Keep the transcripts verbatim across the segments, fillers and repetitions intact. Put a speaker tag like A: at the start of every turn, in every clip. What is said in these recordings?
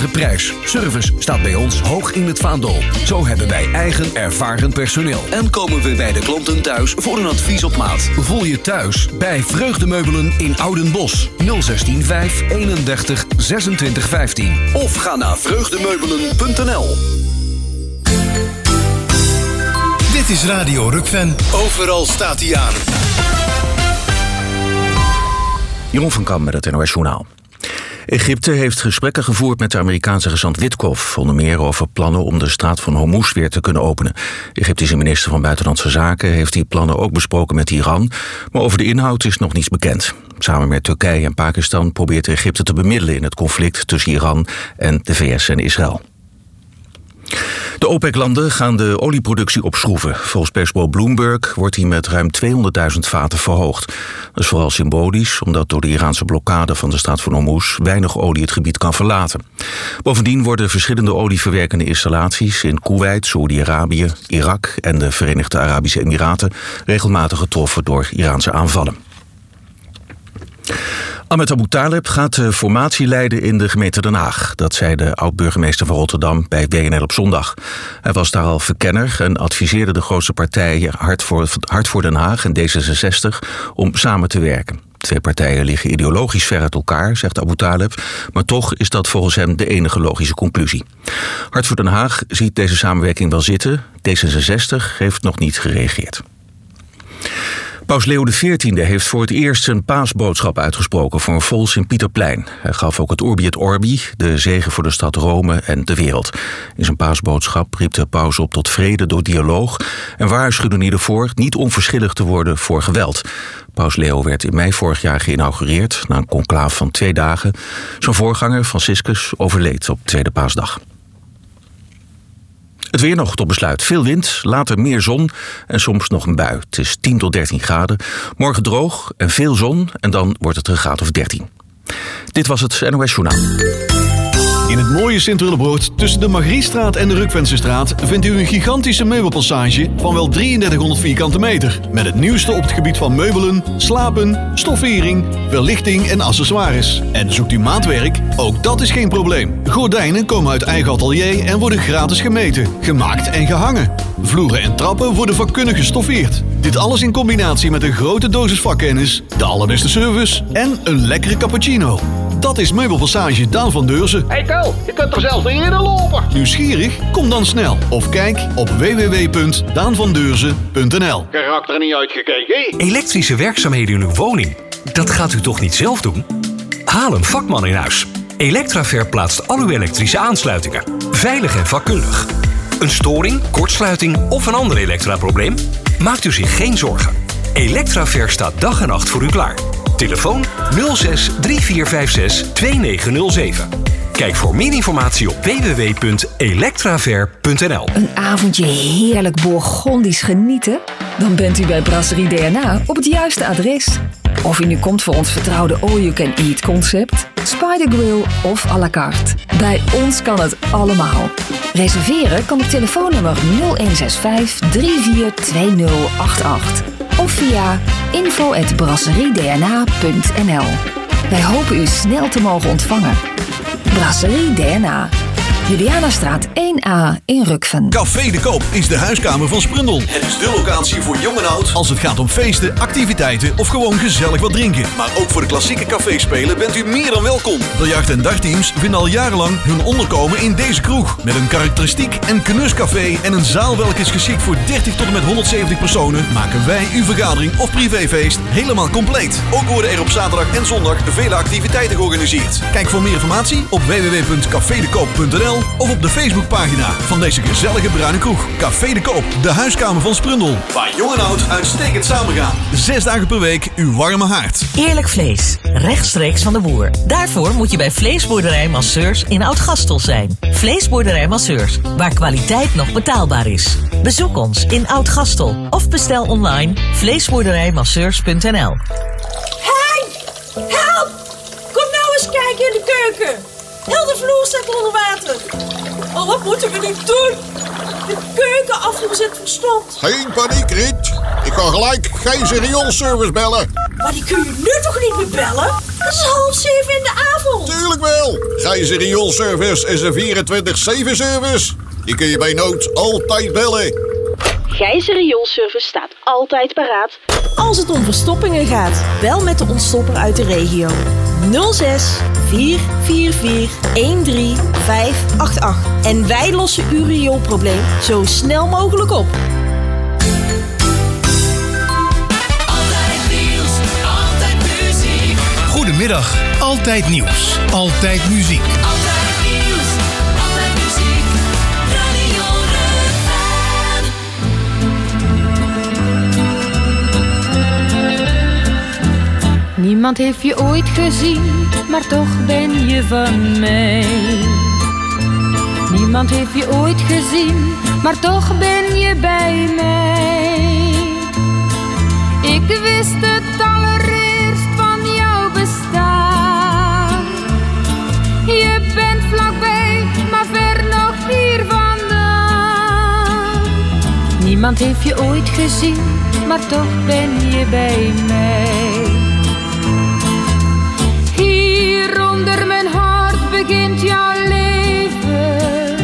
A: lage prijs. Service staat bij ons hoog in het vaandel. Zo hebben wij eigen ervaren personeel. En komen we bij de klanten thuis voor een advies op maat. Voel je thuis bij Vreugdemeubelen in Oudenbosch. nul zestien vijf eenendertig zesentwintig vijftien. Of ga naar vreugdemeubelen punt n l.
B: Dit is Radio Rukven. Overal staat hij aan.
C: Jeroen van Kam met het N O S Journaal. Egypte heeft gesprekken gevoerd met de Amerikaanse gezant Witkoff, onder meer over plannen om de straat van Hormuz weer te kunnen openen. De Egyptische minister van Buitenlandse Zaken heeft die plannen ook besproken met Iran, maar over de inhoud is nog niets bekend. Samen met Turkije en Pakistan probeert Egypte te bemiddelen in het conflict tussen Iran en de V S en Israël. De OPEC-landen gaan de olieproductie opschroeven. Volgens persbureau Bloomberg wordt die met ruim tweehonderdduizend vaten verhoogd. Dat is vooral symbolisch, omdat door de Iraanse blokkade van de straat van Hormuz weinig olie het gebied kan verlaten. Bovendien worden verschillende olieverwerkende installaties in Koeweit, Saoedi-Arabië, Irak en de Verenigde Arabische Emiraten regelmatig getroffen door Iraanse aanvallen. Ahmed Abu Taleb gaat de formatie leiden in de gemeente Den Haag. Dat zei de oud-burgemeester van Rotterdam bij B N L op zondag. Hij was daar al verkenner en adviseerde de grootste partijen Hart voor, Hart voor Den Haag en D zesenzestig om samen te werken. Twee partijen liggen ideologisch ver uit elkaar, zegt Abu Taleb, maar toch is dat volgens hem de enige logische conclusie. Hart voor Den Haag ziet deze samenwerking wel zitten. D zesenzestig heeft nog niet gereageerd. Paus Leo de veertiende heeft voor het eerst zijn paasboodschap uitgesproken voor een vol Sint-Pieterplein. Hij gaf ook het Urbi et Orbi, de zegen voor de stad Rome en de wereld. In zijn paasboodschap riep de paus op tot vrede door dialoog en waarschuwde hij ervoor niet onverschillig te worden voor geweld. Paus Leo werd in mei vorig jaar geïnaugureerd na een conclaaf van twee dagen. Zijn voorganger Franciscus overleed op tweede paasdag. Het weer nog tot besluit. Veel wind, later meer zon en soms nog een bui. Het is tien tot dertien graden. Morgen droog en veel zon en dan wordt het een graad of dertien. Dit was het N O S Journaal.
D: In het mooie Sint-Willebroord tussen de Margrietstraat en de Rukvensenstraat vindt u een gigantische meubelpassage van wel drieëndertighonderd vierkante meter. Met het nieuwste op het gebied van meubelen, slapen, stoffering, verlichting en accessoires. En zoekt u maatwerk? Ook dat is geen probleem. Gordijnen komen uit eigen atelier en worden gratis gemeten, gemaakt en gehangen. Vloeren en trappen worden vakkundig gestoffeerd. Dit alles in combinatie met een grote dosis vakkennis, de allerbeste service en een lekkere cappuccino. Dat is Meubelpassage Daan van Deurzen.
E: Hey Tel, je kunt er zelfs niet in lopen.
D: Nieuwsgierig? Kom dan snel. Of kijk op w w w punt daan van deurzen punt n l.
E: Karakter niet uitgekeken.
F: Elektrische werkzaamheden in uw woning. Dat gaat u toch niet zelf doen? Haal een vakman in huis. Electraver plaatst al uw elektrische aansluitingen. Veilig en vakkundig. Een storing, kortsluiting of een ander elektraprobleem? Maakt u zich geen zorgen. Electraver staat dag en nacht voor u klaar. Telefoon nul zes drie vier vijf zes twee negen nul zeven. Kijk voor meer informatie op w w w punt electraver punt n l.
G: Een avondje heerlijk Bourgondisch genieten? Dan bent u bij Brasserie D N A op het juiste adres. Of u nu komt voor ons vertrouwde all-you-can-eat concept, Spider Grill of à la carte. Bij ons kan het allemaal. Reserveren kan op telefoonnummer nul een zes vijf drie vier twee nul acht acht of via info at brasserie d n a punt n l. Wij hopen u snel te mogen ontvangen. Brasserie D N A. Julianastraat één A in Rukven.
D: Café de Koop is de huiskamer van Sprundel. Het is de locatie voor jong en oud als het gaat om feesten, activiteiten of gewoon gezellig wat drinken. Maar ook voor de klassieke caféspelen bent u meer dan welkom. Biljart- en dartteams vinden al jarenlang hun onderkomen in deze kroeg. Met een karakteristiek en knuscafé en een zaal welke is geschikt voor dertig tot en met honderdzeventig personen, maken wij uw vergadering of privéfeest helemaal compleet. Ook worden er op zaterdag en zondag vele activiteiten georganiseerd. Kijk voor meer informatie op w w w punt café de koop punt n l of op de Facebookpagina van deze gezellige bruine kroeg. Café de Koop, de huiskamer van Sprundel. Waar jong en oud uitstekend samengaan. Zes dagen per week uw warme haard.
H: Eerlijk vlees, rechtstreeks van de boer. Daarvoor moet je bij Vleesboerderij Masseurs in Oud-Gastel zijn. Vleesboerderij Masseurs, waar kwaliteit nog betaalbaar is. Bezoek ons in Oud-Gastel of bestel online vleesboerderijmasseurs punt n l.
I: Hey, help! Kom nou eens kijken in de keuken. Heel de vloer staat onder water. Oh, wat moeten we nu doen? De keuken afgezet van stond.
J: Geen paniek, Riet. Ik kan gelijk geen serieelservice bellen.
I: Maar die kun je nu toch niet meer bellen? Het is half zeven in de avond. tafel.
J: Tuurlijk wel. Gijzer Rioolservice is een vierentwintig zeven service. Die kun je bij nood altijd bellen.
K: Gijzer Rioolservice staat altijd paraat.
I: Als het om verstoppingen gaat, bel met de ontstopper uit de regio. nul zes vier vier vier een drie vijf acht acht. En wij lossen uw rioolprobleem zo snel mogelijk op.
L: Altijd nieuws, altijd muziek.
B: Goedemiddag, altijd nieuws, altijd muziek.
L: Altijd nieuws, altijd muziek. Radio Rukven.
M: Niemand heeft je ooit gezien, maar toch ben je van mij. Niemand heeft je ooit gezien, maar toch ben je bij mij. Ik wist het allereerst van jouw bestaan. Je bent vlakbij, maar ver nog hier vandaan. Niemand heeft je ooit gezien, maar toch ben je bij mij. Hier onder mijn hart begint jouw leven.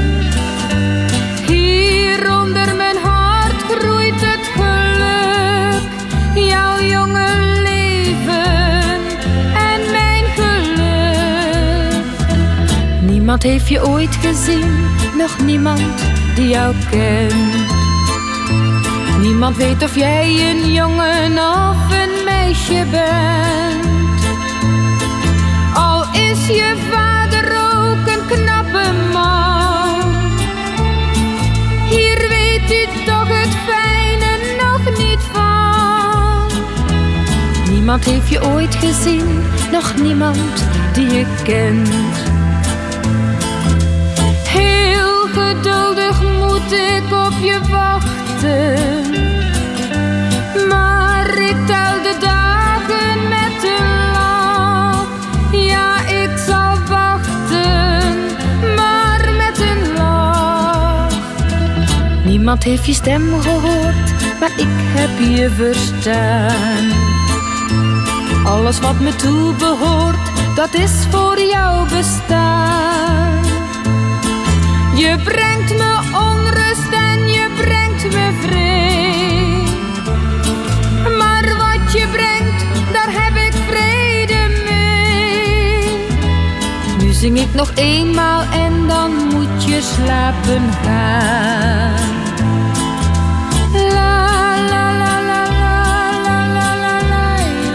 M: Hier onder mijn hart groeit het geluk. Jouw jonge leven en mijn geluk. Niemand heeft je ooit gezien, nog niemand die jou kent. Niemand weet of jij een jongen of een meisje bent. Al is je vader ook een knappe man, hier weet u toch het fijne nog niet van. Niemand heeft je ooit gezien, nog niemand die je kent. Heel geduldig moet ik op je wachten, maar ik tel de dagen met een lach. Ja, ik zal wachten, maar met een lach. Niemand heeft je stem gehoord, maar ik heb je verstaan. Alles wat me toebehoort, dat is voor jou bestaan. Je brengt me onrust en je brengt me vreed. Maar wat je brengt, daar heb ik vrede mee. Nu zing ik nog eenmaal en dan moet je slapen gaan. La la la la la la la la la.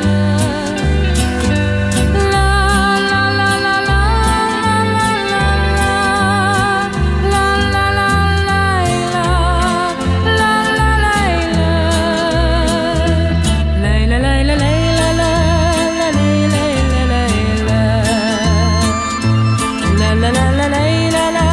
M: La la la la la la la la. La la la la la. La la la la. La la la la la la la la. La la la la la la la.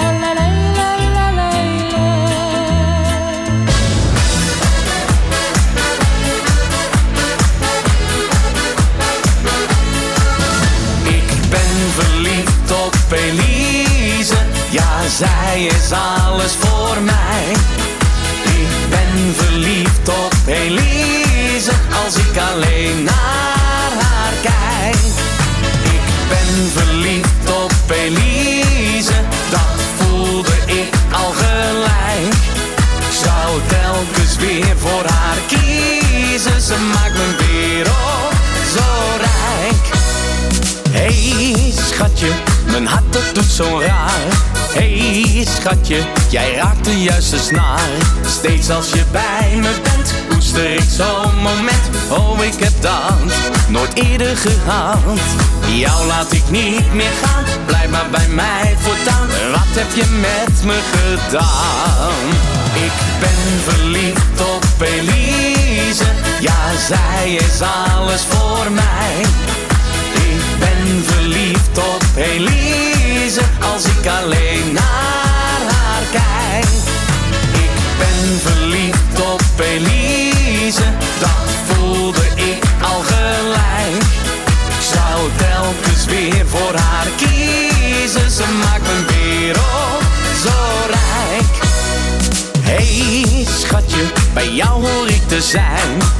N: Elise, ja, zij is alles voor mij. Ik ben verliefd op Elise, als ik alleen naar haar kijk. Ik ben verliefd op Elise, dat voelde ik al gelijk. Ik zou telkens weer voor haar kiezen, ze maakt mijn wereld zo rijk. Hey schatje, mijn hart dat doet zo raar. Hey schatje, jij raakt de juiste snaar. Steeds als je bij me bent, koester ik zo'n moment. Oh, ik heb dat nooit eerder gehad. Jou laat ik niet meer gaan, blijf maar bij mij voortaan. Wat heb je met me gedaan? Ik ben verliefd op Elise, ja, zij is alles voor mij. Ik ben verliefd op Elise, als ik alleen naar haar kijk. Ik ben verliefd op Elise, dat voelde ik al gelijk. Ik zou telkens weer voor haar kiezen, ze maakt mijn wereld zo rijk. Hey schatje, bij jou hoor ik te zijn. Hey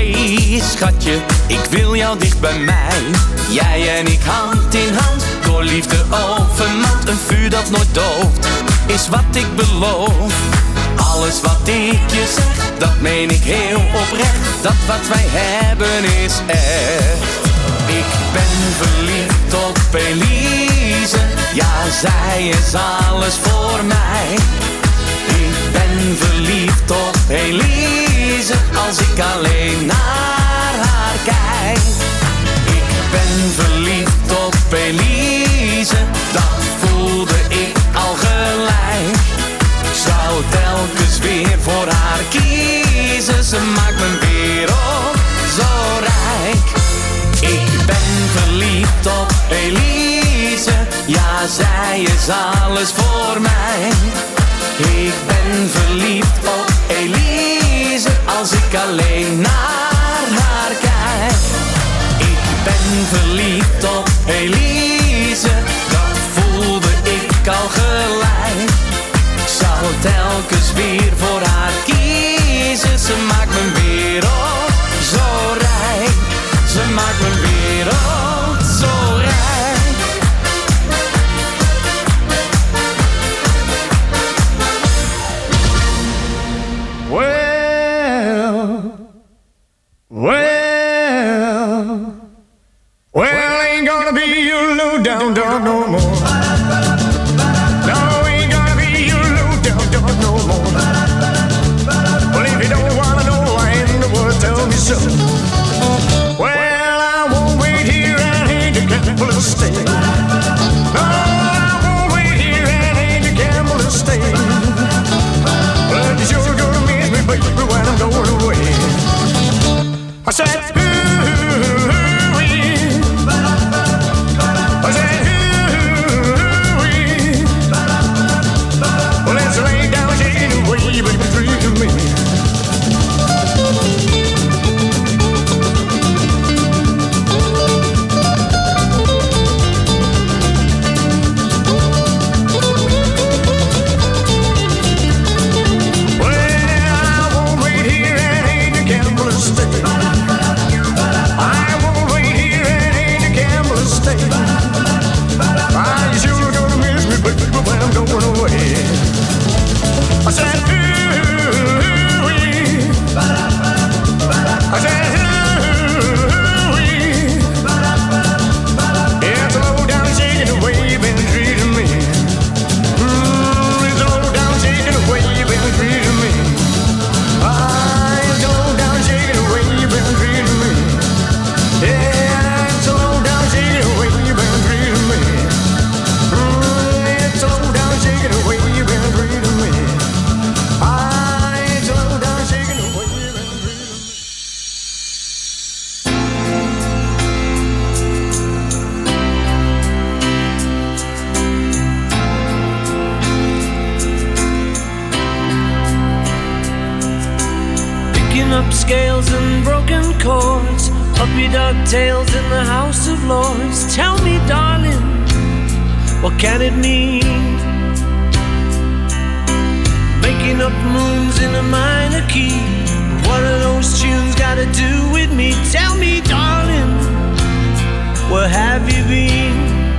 N: Hey schatje, ik wil jou dicht bij mij. Jij en ik hand in hand, door liefde overmand. Een vuur dat nooit dooft, is wat ik beloof. Alles wat ik je zeg, dat meen ik heel oprecht. Dat wat wij hebben is echt. Ik ben verliefd op Elise. Ja, zij is alles voor mij. Ik ben verliefd op Elise. Als ik alleen naar haar kijk. Ik ben verliefd op Elise. Dat voelde ik al gelijk. Zou telkens weer voor haar kiezen. Ze maakt mijn wereld zo rijk. Ik ben verliefd op Elise. Ja, zij is alles voor mij. Ik ben verliefd op Elise. Als ik alleen naar haar kijk. Ik ben verliefd op Elise. Dat voelde ik al gelijk. Zou telkens weer voor haar kiezen. Ze maakt mijn wereld zo rijk. Ze maakt mijn wereld zo rijk.
O: Well, well, well, ain't gonna be your low down dog no more. No, ain't gonna be your low down dog no more. Well, if you don't wanna know why in the world, tell me so. Well, I won't wait here and hate to gamble and stay. No, I won't wait here and hate to gamble and stay. But you sure gonna miss me, baby, when I'm going away. I said, ooh, ooh, ooh, I said, ooh, ooh, well, let's lay down shaking the way you been treating me. I said, ooh, ooh, I said, ooh, yeah, it's a low down shaking the way you've been treating me. Mm, it's a low down shaking the way you've been treating me. Ah, it's a low down shaking the way you've been treating me. Yeah, it's a low down shaking the way you've been treating me. Mm, it's a low down shaking the way you've been treating me.
P: Up scales and broken chords, puppy dog tails in the House of Lords. Tell me, darling, what can it mean? Making up moons in a minor key. What are those tunes got to do with me? Tell me, darling, where have you been?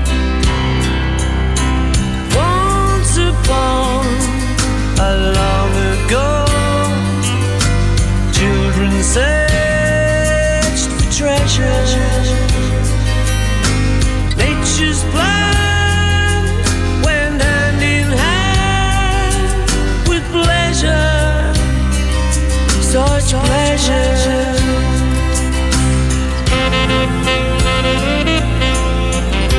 P: Once upon a long ago, children searched for treasure. Nature's plan went hand in hand with pleasure, such pleasure.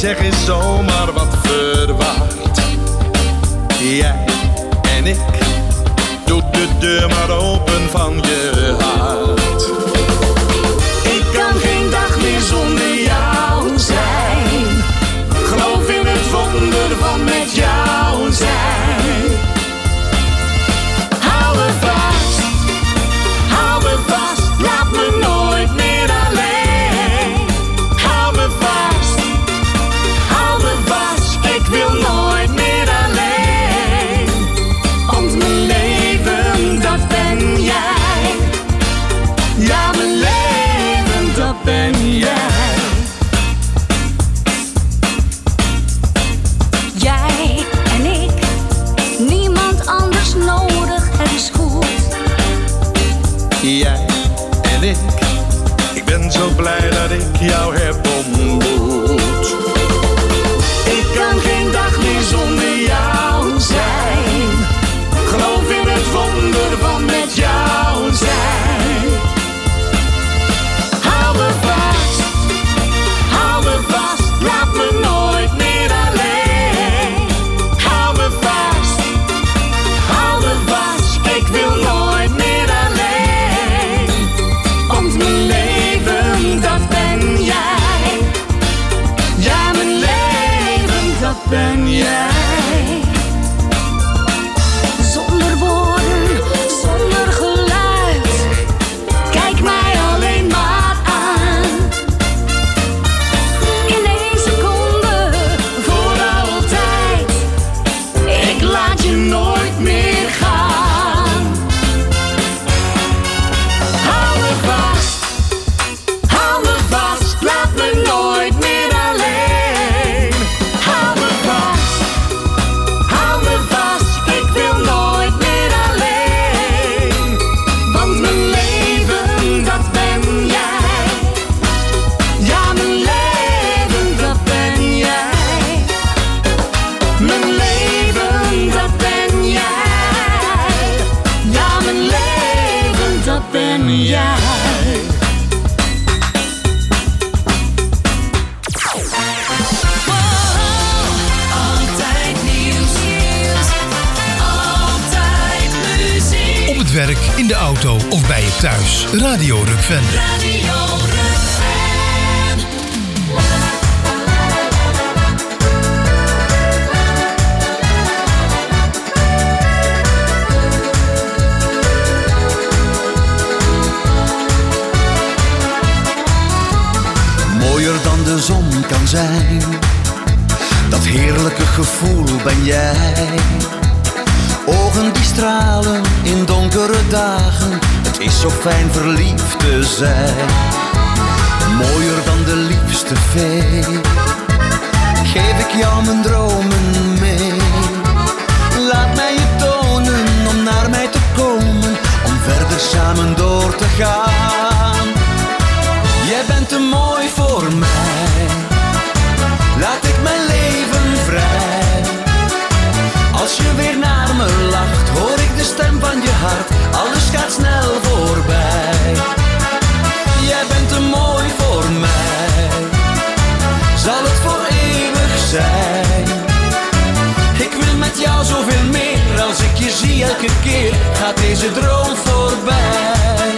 Q: zeg is zomaar wat verwacht. Jij en ik, doe de deur maar open van je hart.
N: Ik kan geen dag meer zonder jou zijn. Geloof in het wonder van met jou zijn. Hou me vast, hou me vast, laat me nooit meer alleen. Hou me vast, hou me vast, ik wil nooit meer alleen. Want mijn leven, dat ben jij. Ja, mijn leven, dat ben jij.
R: Jij en ik, niemand anders nodig, het is goed.
Q: Jij en ik, ik ben zo blij dat ik jou heb ontmoet.
N: Ik kan geen dag meer zonder jou zijn. Geloof in het wonder van met jou zijn. Hou me vast, hou me vast, laat me nooit meer alleen. Hou me vast, hou me vast, ik wil nooit meer alleen. Want mijn leven, dat ben jij. Ja, mijn leven, dat ben jij.
R: Zonder woorden, zonder geluid, kijk mij alleen maar aan. In één seconde,
N: Voor altijd, ik laat je nooit meer gaan. Hou me vast, hou me vast, laat me nooit meer alleen. Hou me vast, hou me vast, ik wil nooit meer alleen. Want mijn leven, dat ben jij. Ja, mijn leven, dat ben jij. Mijn leven, dat ben jij. Ja, mijn leven, dat ben jij.
L: Altijd nieuws, altijd muziek.
B: Op het werk, in de auto of bij je thuis. Radio Rukven.
L: Radio Rukven.
S: Mooier dan de zon kan zijn, dat heerlijke gevoel ben jij. Ogen die stralen in donkere dagen, het is zo fijn verliefd te zijn. Mooier dan de liefste fee, geef ik jou mijn dromen mee. Laat mij je tonen om naar mij te komen, om verder samen door te gaan. Jij bent te mooi voor mij, laat ik mijn leven vrij. Als je weer naar me lacht, hoor ik de stem van je hart, alles gaat snel voorbij. Jij bent te mooi voor mij, zal het voor eeuwig zijn. Ik wil met jou zoveel meer, als ik je zie elke keer, gaat deze droom voorbij.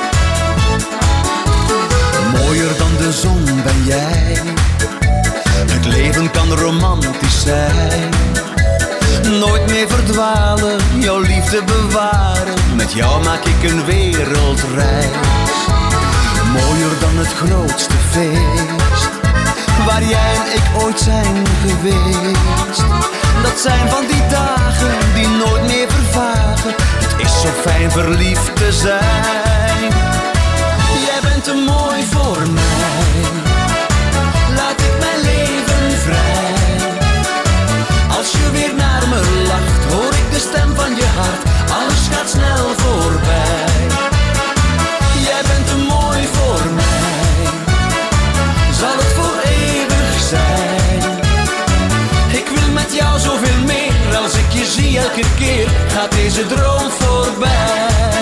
S: Mooier dan de zon ben jij, het leven kan romantisch zijn. Nooit meer verdwalen, jouw liefde bewaren, met jou maak ik een wereldreis. Mooier dan het grootste feest, waar jij en ik ooit zijn geweest. Dat zijn van die dagen die nooit meer vervagen, het is zo fijn verliefd te zijn. Jij bent te mooi voor mij, laat ik mijn leven vrij. Als je weer naar me lacht, hoor ik de stem van je hart, alles gaat snel voorbij. Jij bent te mooi voor mij, zal het voor eeuwig zijn. Ik wil met jou zoveel meer, als ik je zie elke keer, gaat deze droom voorbij.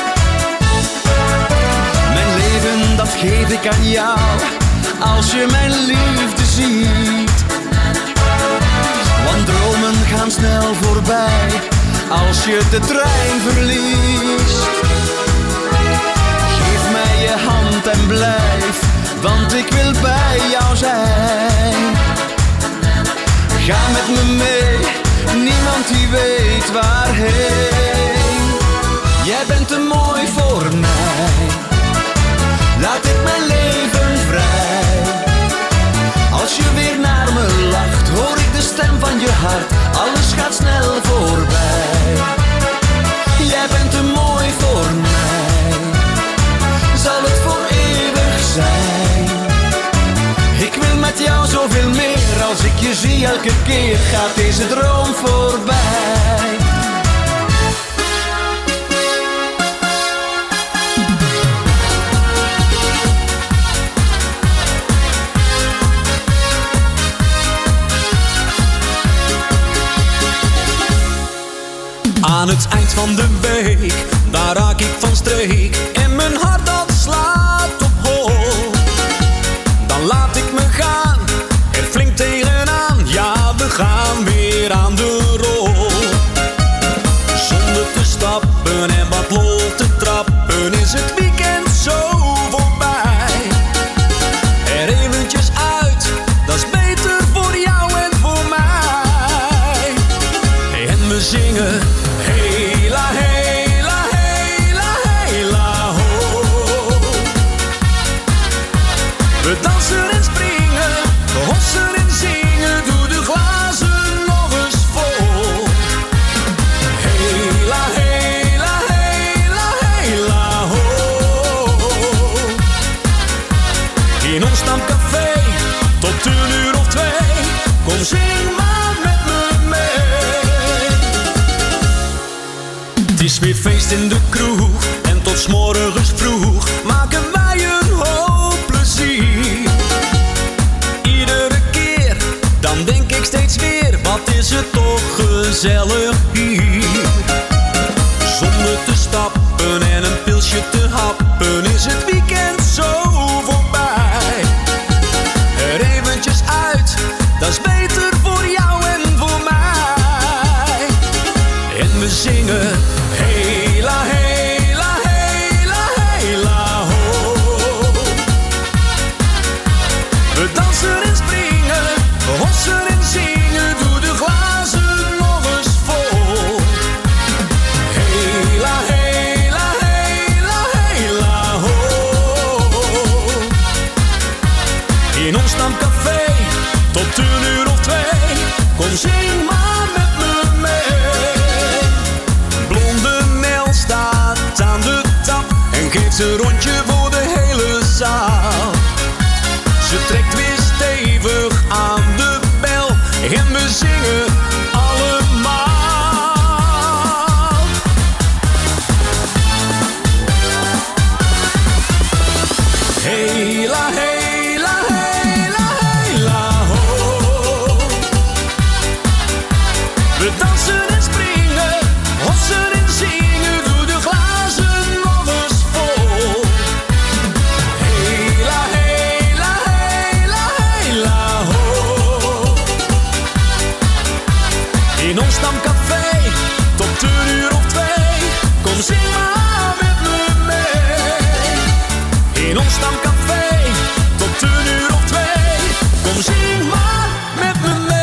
S: Mijn leven, dat geef ik aan jou, als je mijn liefde ziet. gaan snel voorbij als je de trein verliest. Geef mij je hand en blijf, want ik wil bij jou zijn. Ga met me mee, niemand die weet waarheen. Jij bent te mooi voor mij, laat ik mijn leven vrij. Als je weer naar me lacht, hoor ik de stem van je hart. Alles gaat snel voorbij. Jij bent te mooi voor mij, zal het voor eeuwig zijn. Ik wil met jou zoveel meer, als ik je zie elke keer gaat deze droom voorbij.
T: Aan het eind van de week, daar raak ik van streek en mijn hart dat slaat op hol. Dan laat ik me gaan, er flink tegenaan, ja we gaan weer aan de rol. Zonder te stappen en wat lol te trappen is het weekend zo voorbij. Er eventjes uit, dat is beter voor jou en voor mij. En we zingen hela, hela, hela, hela, ho. We dansen en springen, we hossen en zingen, doe de glazen nog eens vol. Hela, hela, hela, hela, ho. In ons stamcafé, tot een uur of twee, kom zing maar met me mee. Het is weer feest in de kroeg en tot 's morgens vroeg maken wij een hoop plezier. Iedere keer, dan denk ik steeds weer, wat is het toch gezellig hier. Zonder te stappen en een pilsje te happen is het weekend zo voorbij. Er eventjes uit, dat is beter voor jou en voor mij. En we zingen hela, hela, hela, hela, ho. We dansen en springen, we hossen en zingen, doe de glazen nog eens vol. Hela, hela, hela, hela, ho. In ons stamcafé, tot een uur of twee, kom zing maar met me mee. Blonde Nel staat aan de tap en geeft een rondje voor de hele zaal. Ze trekt weer stevig aan de bel en we zingen allemaal. Hela, hela, hela, hela, ho. We dansen en springen, hossen en zingen, doe de glazen nog eens vol. Hela, hela, hela, hela, ho. In ons stamcafé, tot een uur of twee, kom zing maar met me mee. In ons stamcafé, tot een uur of twee, kom zing maar met me mee.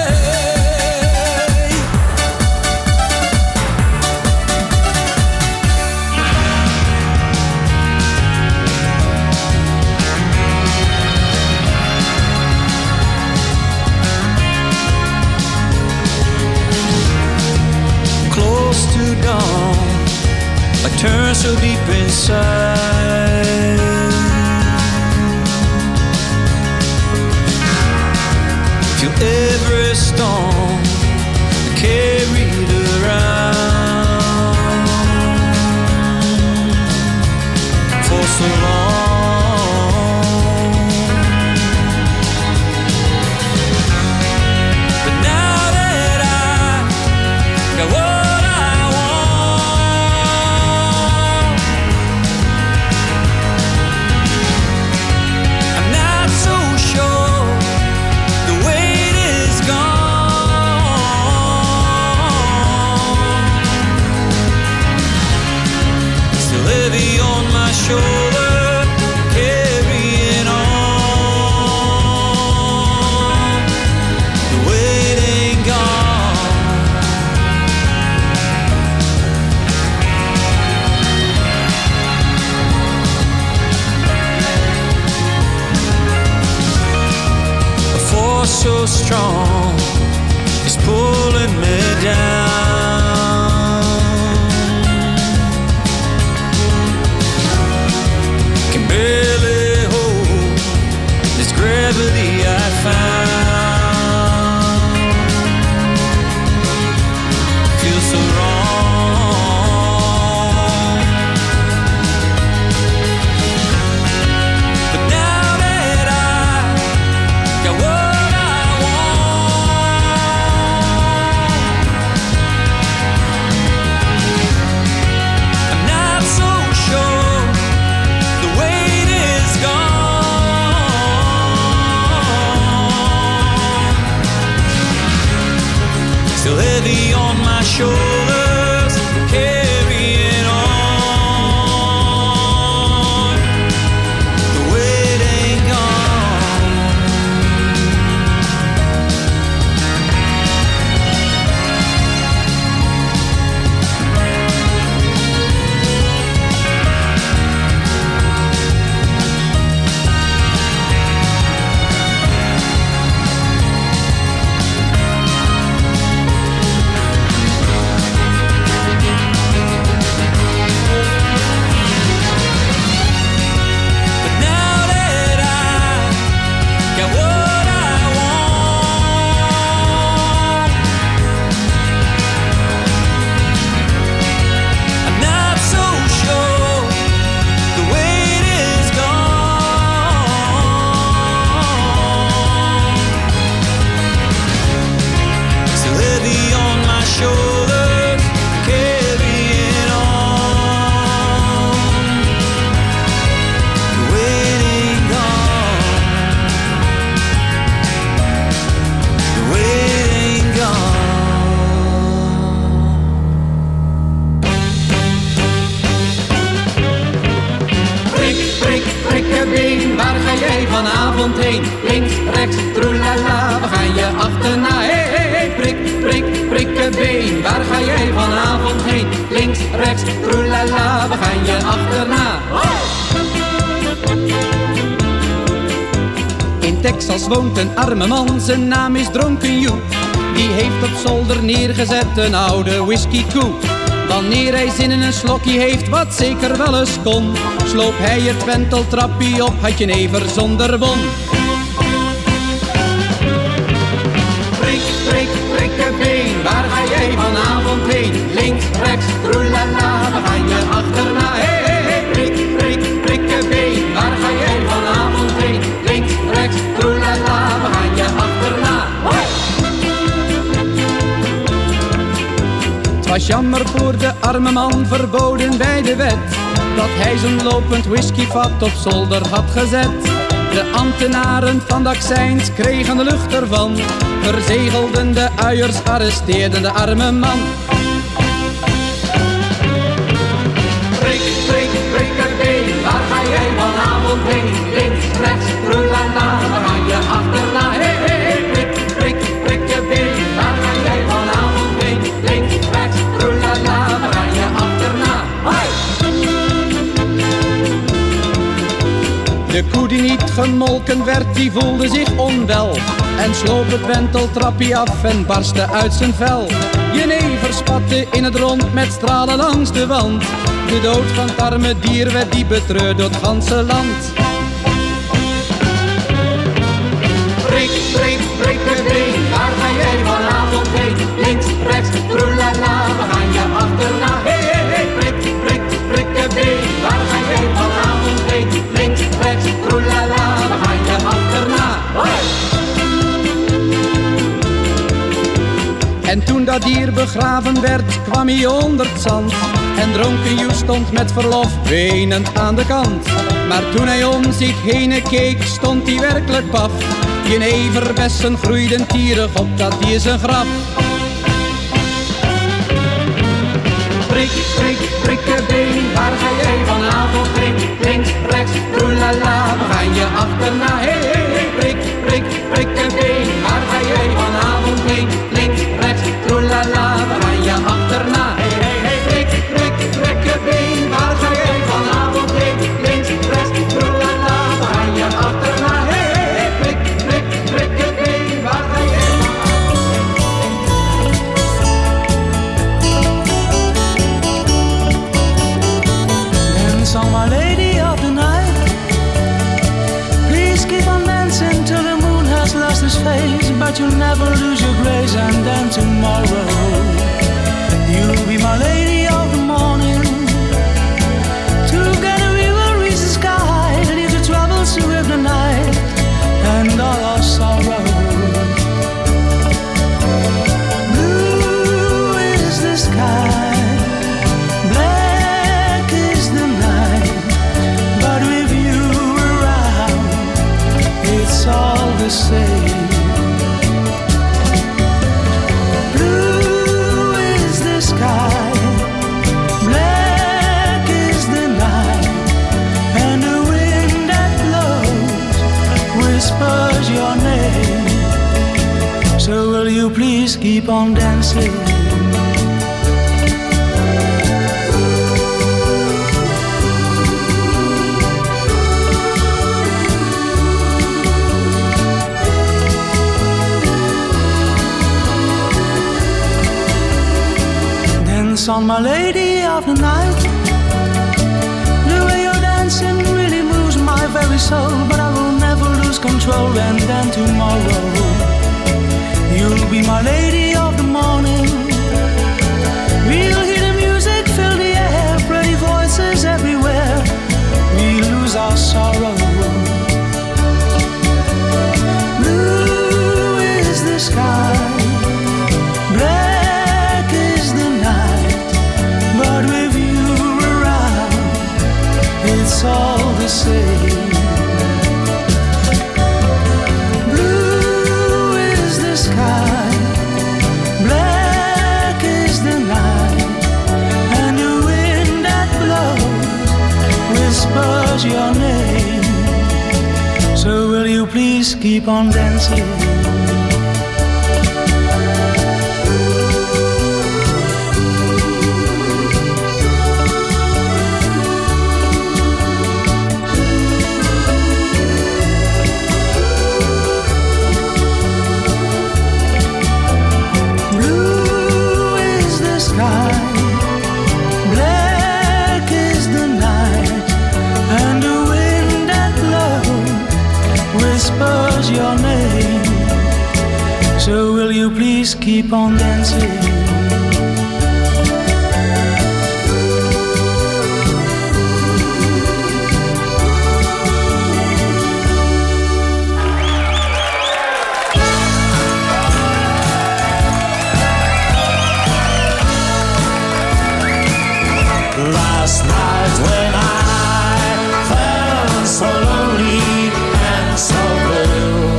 P: Close to dawn, I turn so deep inside. Feel every storm carried around for so long. But now that I got what I want, I'm not so sure the weight is gone.
T: shoulder, carrying on. The weight ain't gone. A force so strong is pulling me down. Can barely hold this gravity I found. Feels so wrong. But now that I got what I want, I'm not so sure the weight is gone. Still heavy on my shoulders, carrying on. The weight ain't gone. But now that I got what I want, I'm not so sure the weight is gone. Still heavy on my shoulders, carrying on. The weight ain't gone. The weight ain't gone.
U: Prik, prik, prikkebeen, waar ga jij vanavond heen? Links, rechts, troelala, we gaan je achterna. Hey, hey, hey, prik, prik, prikkebeen, waar ga jij vanavond heen? Links, rechts, troelala, we gaan je achterna. In Texas woont een arme man, zijn naam is Dronken Joe. Die heeft op zolder neergezet een oude whiskykoe. Wanneer hij zin in een slokje heeft, wat zeker wel eens kon, sloop hij het wenteltrappie op, had je never zonder won. Prik, prik, prikkebeen, waar ga jij vanavond heen? Links, rechts, troelala, we gaan je achterna. Hey, hey, hey, prik, prik, prikkebeen, waar ga jij vanavond heen? Links, rechts, troelala, we gaan je achterna. Hoi! Het was jammer voor de arme man, verboden bij de wet, dat hij zijn lopend whiskyvat op zolder had gezet. De ambtenaren van de accijns kregen de lucht ervan, verzegelden de uiers, arresteerden de arme man. Prik, prik, prikkebeen, waar ga jij vanavond heen? Links, rechts, troelala, we gaan je achterna. Hey, hey, hey, prik, prik, prikkebeen, waar ga jij vanavond heen? Links, rechts, troelala, we gaan je achterna. Hoi! De koe die niet gemolken werd, die voelde zich onwel en sloop het wenteltrappie af en barstte uit zijn vel. Jenever spatte in het rond met stralen langs de wand. De dood van het arme dier werd die betreurd door het ganse land. Prik, prik, prikkebeen, waar ga jij vanavond heen? Links, rechts, troelala, we gaan je achterna. Hey, hey, hey, prik, prik, prikkebeen, waar ga jij vanavond heen? Links, rechts, troelala, we gaan je achterna. Hoi! En toen dat dier begraven werd, kwam hij onder het zand. En Dronken Joe stond met verlof wenend aan de kant. Maar toen hij om zich heen keek, stond hij werkelijk paf. Jeneverbessen groeiden tierig op dat dier zijn graf. Prik, prik, prikkebeen, waar ga jij vanavond heen?
P: sky, black is the night, but with you around, it's all the same. Blue is the sky, black is the night, and the wind that blows whispers your name. So will you please keep on dancing? Dance on, my lady of the night. The way you're dancing really moves my very soul, but I will never lose control. And then tomorrow you'll be my lady of the morning. We'll hear the music fill the air, pretty voices everywhere. We lose our sorrow. Blue is the sky, black is the night, but with you around, it's all the same. Sky, black is the night, and the wind that blows whispers your name. So will you please keep on dancing? Black is the night, and the wind that blows whispers your name. So will you please keep on dancing?
O: Last night when I felt so lonely and so blue,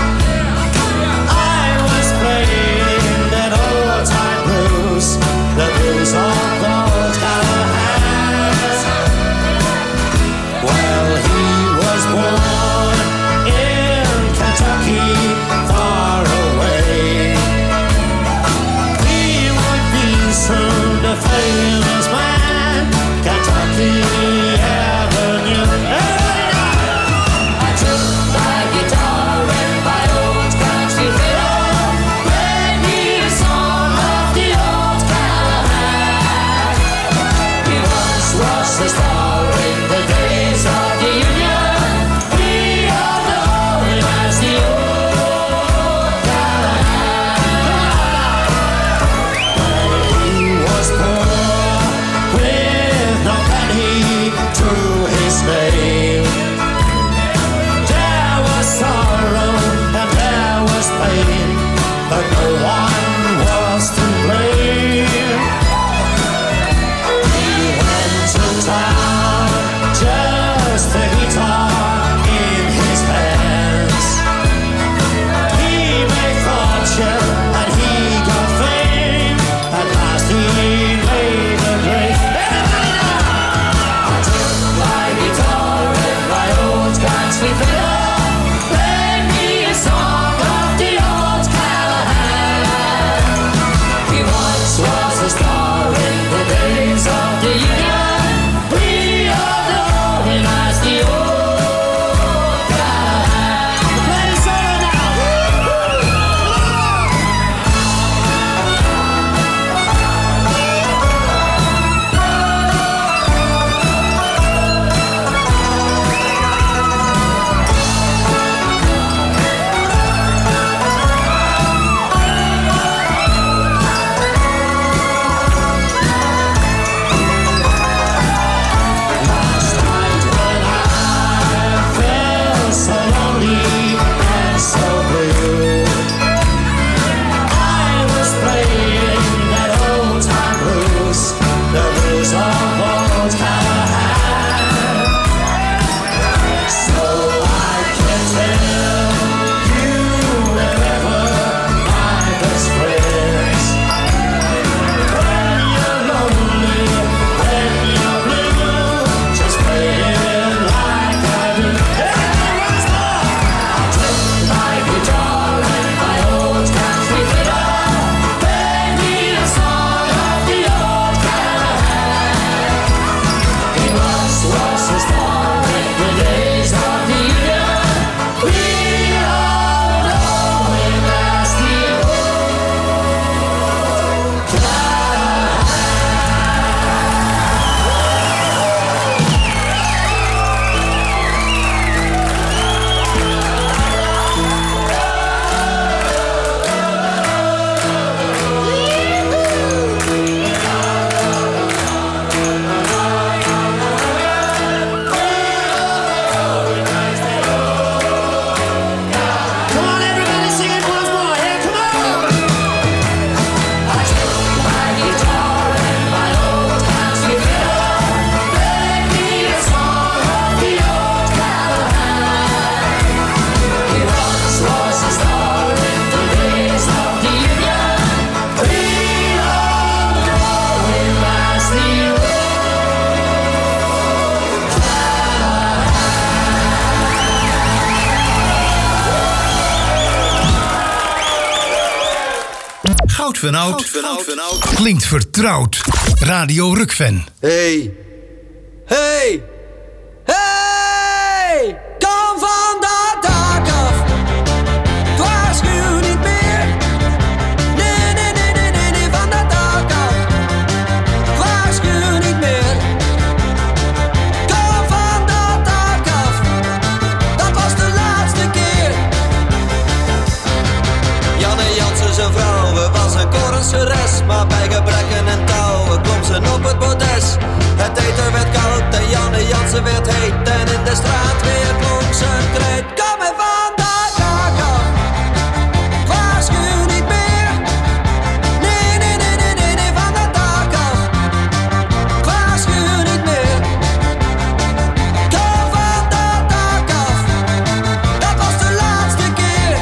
O: I was playing that old time blues, the blues of those Callahan's. Well, he was born in Kentucky, far away. He would be soon the famous man, Kentucky Avenue. I took my guitar and my old country fiddle, played me a song of the old Callahan. He once was the star in the days of the Union. We all know him as the old Callahan. When he was poor, with no penny to his name, there was sorrow and there was pain, but no one was to blame. He went to town
B: van oud, klinkt vertrouwd. Radio Rukven.
A: Hey, hey, hey! Kom van dat dak af. Ik waarschuw niet meer. Nee, nee, nee, nee, nee, nee, van dat dak af. Ik waarschuw niet meer. Kom van dat dak af. Dat was de laatste keer. Janne Jansen zijn vrouw was een Kornseres, maar bij gebrekken en touwen klom ze op het bordes. Het eten werd koud en Janne Jansen werd heet en in de straat weer klonk zijn kreet. Kom er van dat dak af. Ik waarschuw niet meer. Nee, nee, nee, nee, nee, nee, van dat dak af. Ik waarschuw niet meer. Kom van dat dak af. Dat was de laatste keer.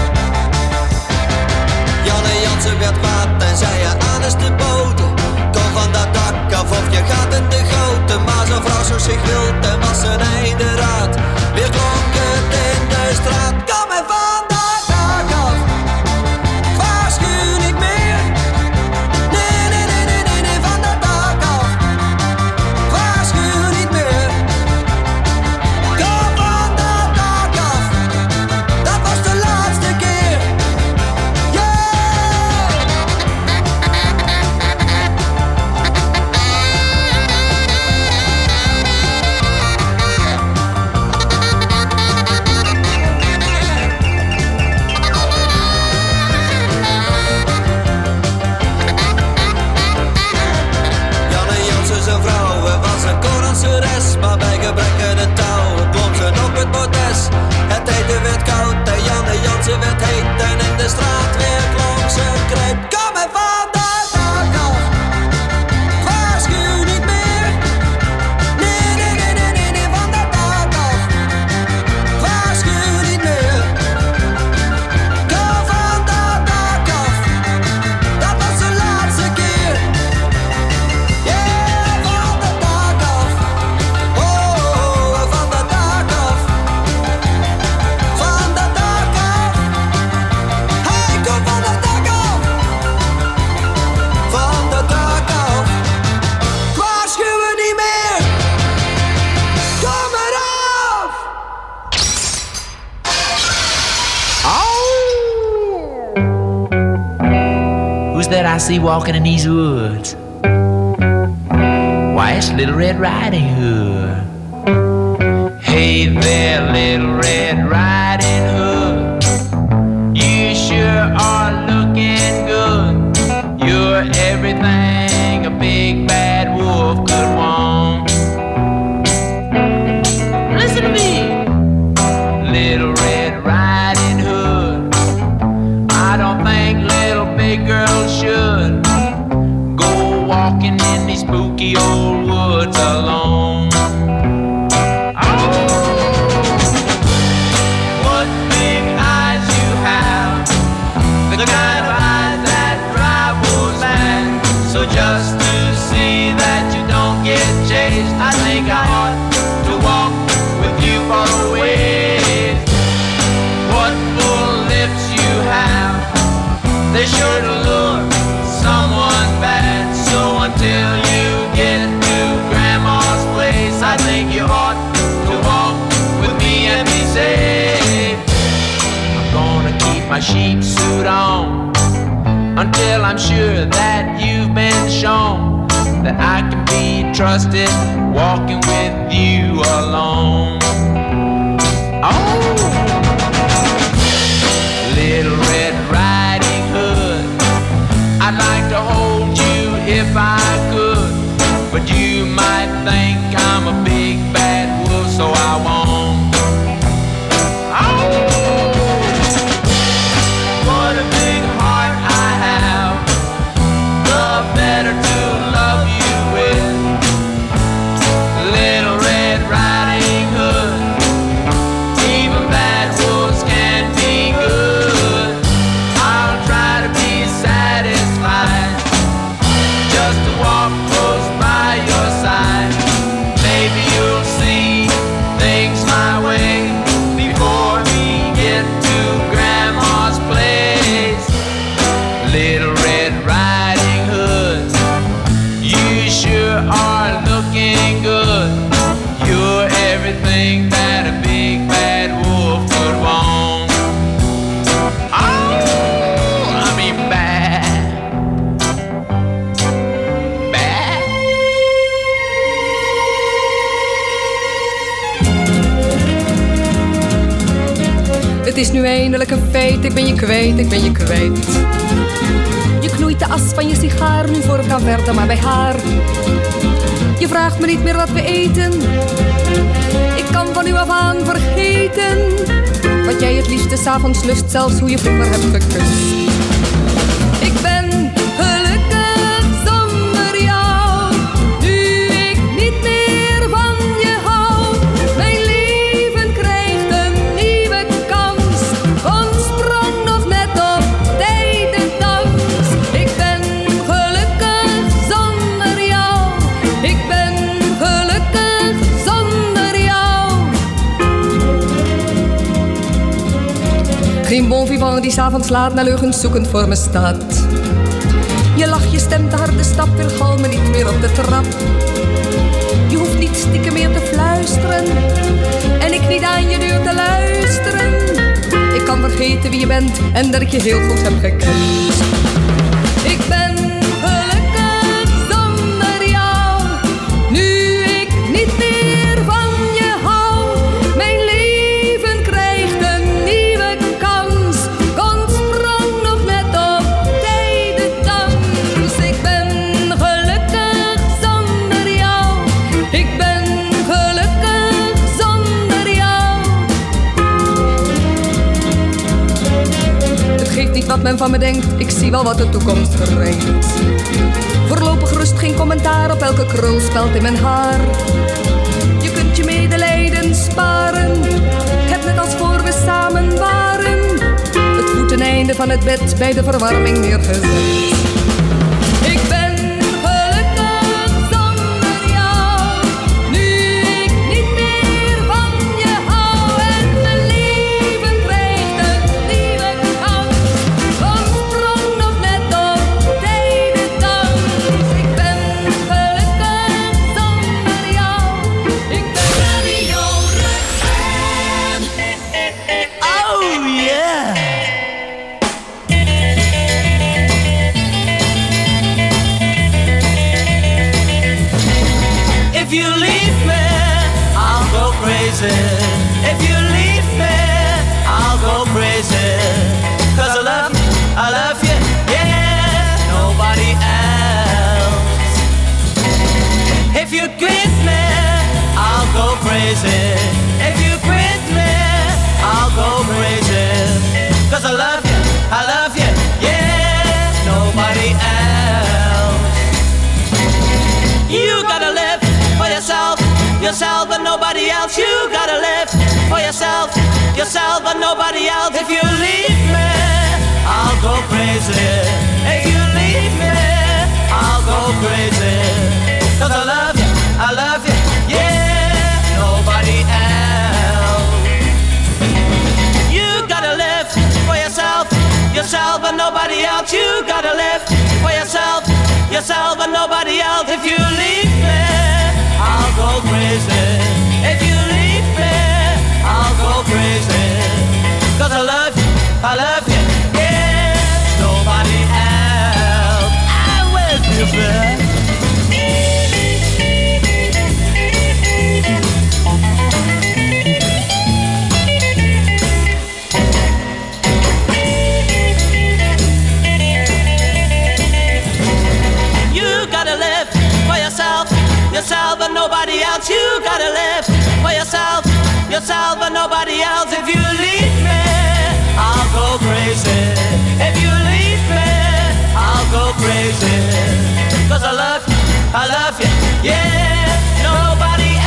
A: Janne Jansen werd kwaad en zei je aan is de boten. Kom van dat dak af of je gaat in de goten. Maar zijn vrouw zo zich wild en was zijn einde raad. Weer klonk het in de straat. Kom er van dat dak af. Ik waarschuw niet meer. Nee, nee, nee, nee, nee, nee, van dat dak af. Ik waarschuw niet meer. Kom van dat dak af. Dat was de laatste keer. Janne Jansen zijn vrouw was een Kornseres, maar bij gebrekken en touwen klom ze op het bordes. Het eten werd koud en Janne Jansen werd heet en in de straat weer klonk zijn kreet. Kom er van dat dak af. Ik waarschuw niet meer. Nee, nee, nee, nee, nee, nee, van dat dak af. Ik waarschuw niet meer. Kom van dat dak af. Dat was de laatste keer. Yeah, van dat dak af. Oh, oh, van dat dak af. Van dat dak af. Hey, kom van dat dak af. Van dat dak af. Ik waarschuw er niet meer. Kom eraf.
V: Who's that I see walking in these woods? Why, it's Little Red Riding Hood. Hey there, Little Red Riding Hood. You sure are looking good. You're everything a big bad wolf could want. Listen to me, Little Red Riding Hood. I don't think little big girls should go walking in these spooky old woods alone. Oh, what big eyes you have, the kind of eyes that drive wolves mad. So just to see that you don't get chased, I think I ought to walk with you for a ways. What full lips you have, they sure to lure someone bad. So until you get to Grandma's place, I think you ought to walk with me and be safe. I'm gonna keep my sheep suit on until I'm sure that you've been shown that I can be trusted walking with you alone. Oh, Little Red Riding Hood, I'd like to hold you if I could, but you might think I'm a big bad wolf, so I won't. Oh, what a big heart I have, the better to love you with. Little Red Riding Hood. are looking good. You're everything that a big bad wolf would want. Oh, I mean bad. Bad.
C: Het is nu eindelijk een feit, ik ben je kwijt, ik ben je kwijt. Je knoeit de as van je sigaar, nu voor kan verder maar bij haar. Je vraagt me niet meer wat we eten. Ik kan van u af aan vergeten wat jij het liefste 's avonds lust, zelfs hoe je vroeger hebt gekust. Ik ben gelukkig zonder jou, nu ik niet meer van je hou. Mijn leven krijgt een nieuwe kans, van sprong nog net op tijdendans. Ik ben gelukkig zonder jou, ik ben gelukkig zonder jou. Geen bon vivant die 's avonds laat naar leugens zoekend voor me staat. Je lach, je stemt de harde stap, weergal me niet meer op de trap. Je hoeft niet stiekem meer te fluisteren en ik niet aan je deur te luisteren. Ik kan vergeten wie je bent en dat ik je heel goed heb gekend. Ik ben gelukkig zonder jou, nu ik niet meer van je hou. Mijn leven krijgt een nieuwe kans, kon sprong nog net op tijdendans. Ik ben gelukkig zonder jou, ik ben gelukkig zonder jou. Het geeft niet wat men van me denkt, ik zie wel wat de toekomst brengt. Voorlopig rust geen commentaar op elke krul speld in mijn haar. Je kunt je medelijden sparen, ik heb net als voor we samen waren het voeteneinde van het bed bij de verwarming neergezet. Ik ben gelukkig zonder jou, nu ik niet meer van je hou. En mijn leven krijgt een nieuwe kans, van sprong nog net op tijdendans. Ik ben gelukkig zonder jou, ik ben Radio Rukven.
N: Oh yeah! If you leave me, I'll go crazy. If you leave me, I'll go crazy. 'Cause I love you, I love you, yeah, nobody else. If you quit me, I'll go crazy. If you quit me, I'll go crazy. 'Cause I love you, I love you, yeah, nobody else. You gotta live for yourself, yourself and nobody else. You gotta live for yourself, yourself and nobody else. If you leave me, I'll go crazy. If you leave me, I'll go crazy. 'Cause I love you, I love you, yeah, nobody else. You gotta live for yourself, yourself and nobody else. You gotta live for yourself, yourself and nobody else. If you leave me, I'll go crazy. If you leave me, I'll go crazy. 'Cause I love you, I love you, yeah, nobody else. I will be back. You gotta live for yourself, yourself and nobody else. You gotta live for yourself, yourself and nobody else. If you leave me, I'll go crazy. If you leave me, I'll go crazy. 'Cause I love you, I love you, yeah, nobody else.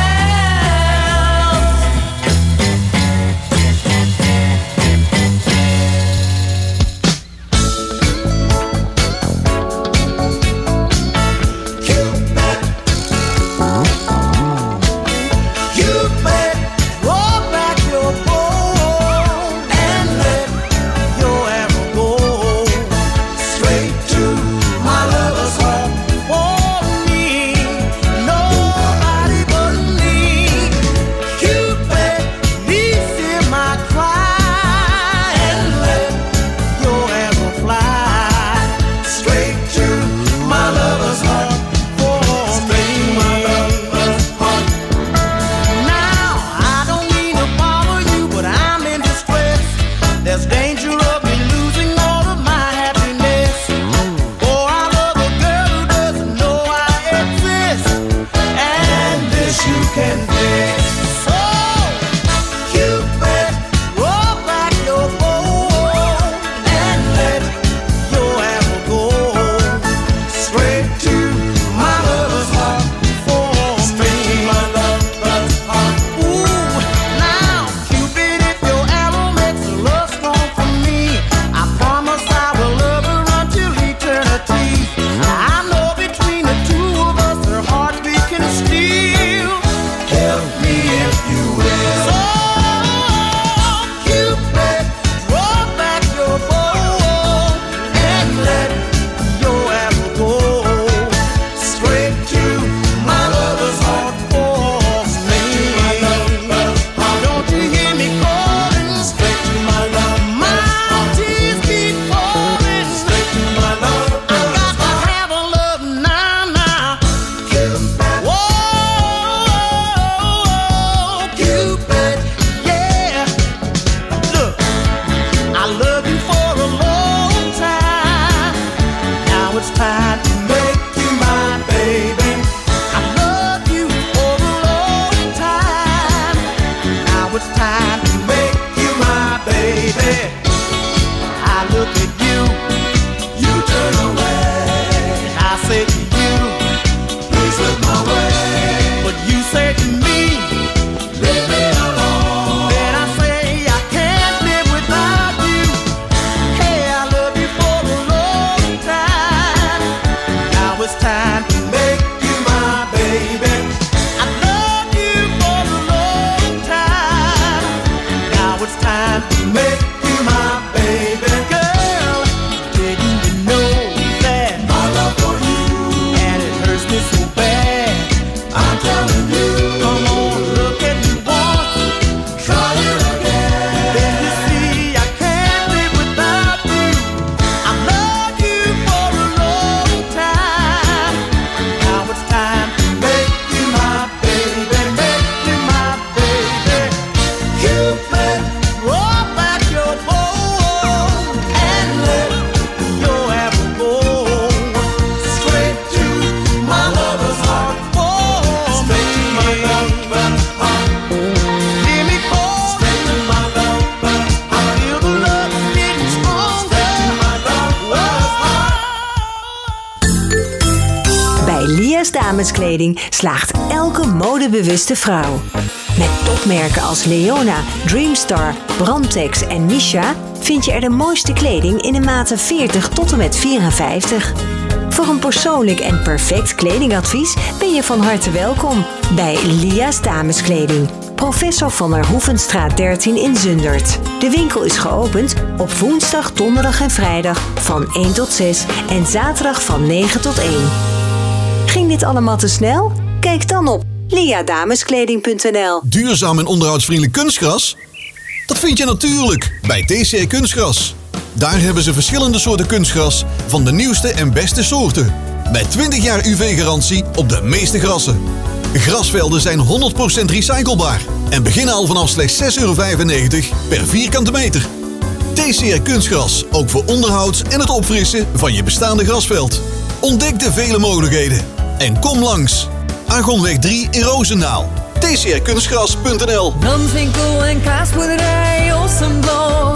E: Dameskleding slaagt elke modebewuste vrouw. Met topmerken als Leona, Dreamstar, Brandtex en Misha vind je er de mooiste kleding in de maten veertig tot en met vierenvijftig. Voor een persoonlijk en perfect kledingadvies ben je van harte welkom bij Lia's Dameskleding. Professor van der Hoevenstraat dertien in Zundert. De winkel is geopend op woensdag, donderdag en vrijdag van één tot zes en zaterdag van negen tot één. Ging dit allemaal te snel? Kijk dan op lia dameskleding punt n l.
D: Duurzaam en onderhoudsvriendelijk kunstgras? Dat vind je natuurlijk bij T C R Kunstgras. Daar hebben ze verschillende soorten kunstgras van de nieuwste en beste soorten. Met twintig jaar U V-garantie op de meeste grassen. Grasvelden zijn honderd procent recyclebaar en beginnen al vanaf slechts zes euro vijfennegentig per vierkante meter. T C R Kunstgras, ook voor onderhoud en het opfrissen van je bestaande grasveld. Ontdek de vele mogelijkheden en kom langs. Argonweg drie in Roosendaal. T C R kunstgras punt n l.
M: Brandwinkel en kaasboerderij Ossenblok.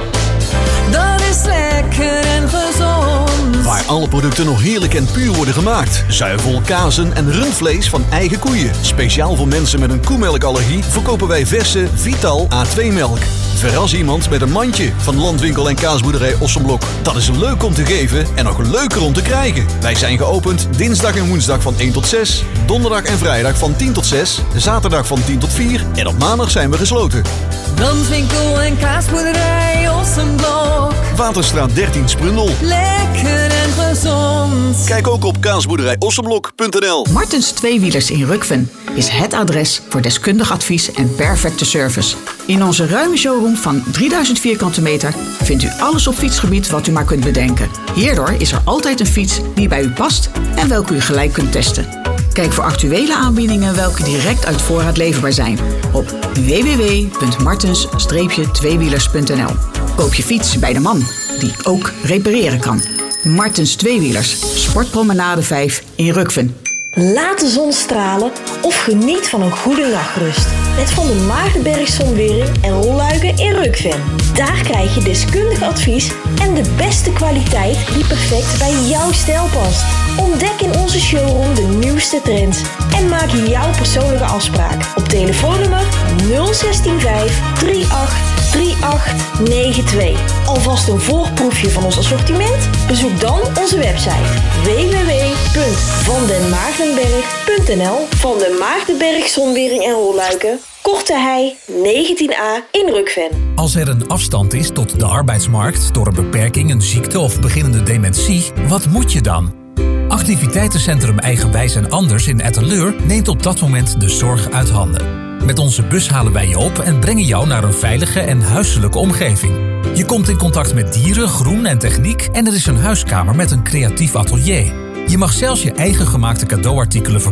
M: Dat is lekker en gezond.
D: Waar alle producten nog heerlijk en puur worden gemaakt. Zuivel, kazen en rundvlees van eigen koeien. Speciaal voor mensen met een koemelkallergie verkopen wij verse Vital A twee melk. Verras iemand met een mandje van Landwinkel en kaasboerderij Ossenblok. Dat is leuk om te geven en nog leuker om te krijgen. Wij zijn geopend dinsdag en woensdag van één tot zes. Donderdag en vrijdag van tien tot zes. Zaterdag van tien tot vier. En op maandag zijn we gesloten.
M: Brandwinkel en kaasboerderij Ossenblok.
D: Waterstraat dertien Sprundel.
M: Lekker en gezond.
D: Kijk ook op kaasboerderij ossenblok punt n l.
F: Martens Tweewielers in Rukven is het adres voor deskundig advies en perfecte service. In onze ruime showroom van drieduizend vierkante meter vindt u alles op fietsgebied wat u maar kunt bedenken. Hierdoor is er altijd een fiets die bij u past en welke u gelijk kunt testen. Kijk voor actuele aanbiedingen welke direct uit voorraad leverbaar zijn op w w w punt martens tweewielers punt n l. Koop je fiets bij de man die ook repareren kan. Martens Tweewielers, Sportpromenade vijf in Rukven.
I: Laat de zon stralen of geniet van een goede nachtrust. Met Van den Maartenberg Zonwering en Rolluiken in Rukven. Daar krijg je deskundig advies en de beste kwaliteit die perfect bij jouw stijl past. Ontdek in onze showroom de nieuwste trends en maak jouw persoonlijke afspraak op telefoonnummer nul zes vijf drie acht drie acht negen twee. Alvast een voorproefje van ons assortiment? Bezoek dan onze website w w w punt van den maartenberg punt n l. Van den Maartenberg Zonwering en Rolluiken, Korte Hei negentien a in Rukven.
W: Als er een afstand is tot de arbeidsmarkt door een beperking, een ziekte of beginnende dementie, wat moet je dan? Activiteitencentrum Eigenwijs en Anders in Etteleur neemt op dat moment de zorg uit handen. Met onze bus halen wij je op en brengen jou naar een veilige en huiselijke omgeving. Je komt in contact met dieren, groen en techniek en er is een huiskamer met een creatief atelier. Je mag zelfs je eigen gemaakte cadeauartikelen verkopen